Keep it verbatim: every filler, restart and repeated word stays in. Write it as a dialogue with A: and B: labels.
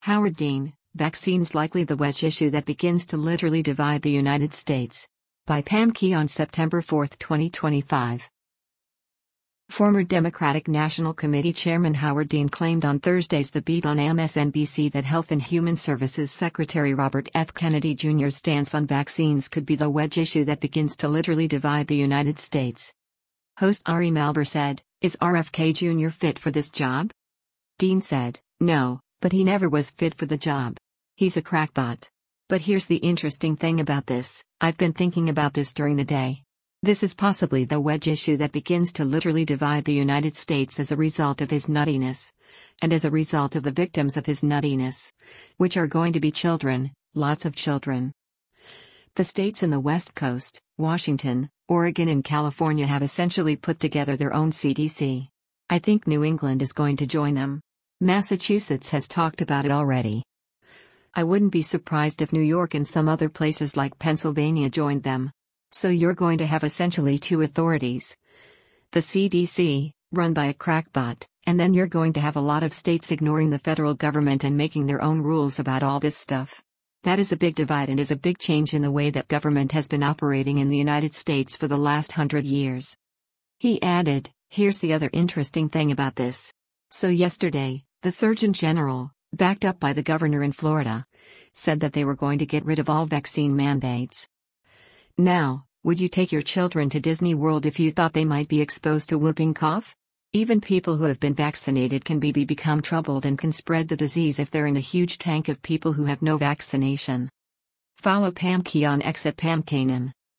A: Howard Dean, Vaccines Likely the Wedge Issue That Begins to Literally Divide the United States. By Pam Key on September fourth, twenty twenty-five. Former Democratic National Committee Chairman Howard Dean claimed on Thursday's The Beat on M S N B C that Health and Human Services Secretary Robert F. Kennedy Junior's stance on vaccines could be the wedge issue that begins to literally divide the United States. Host Ari Melber said, "Is R F K Junior fit for this job?" Dean said, "No, but he never was fit for the job. He's a crackpot. But here's the interesting thing about this, I've been thinking about this during the day. This is possibly the wedge issue that begins to literally divide the United States as a result of his nuttiness. And as a result of the victims of his nuttiness. Which are going to be children, lots of children." The states in the West Coast, Washington, Oregon and California have essentially put together their own C D C. I think New England is going to join them. Massachusetts has talked about it already. I wouldn't be surprised if New York and some other places like Pennsylvania joined them. So you're going to have essentially two authorities. The C D C, run by a crackpot, and then you're going to have a lot of states ignoring the federal government and making their own rules about all this stuff. That is a big divide and is a big change in the way that government has been operating in the United States for the last hundred years. He added, "Here's the other interesting thing about this. So yesterday, the Surgeon General, backed up by the governor in Florida, said that they were going to get rid of all vaccine mandates. Now, would you take your children to Disney World if you thought they might be exposed to whooping cough? Even people who have been vaccinated can be, be become troubled and can spread the disease if they're in a huge tank of people who have no vaccination." Follow Pam Key on X at Pam Kanan.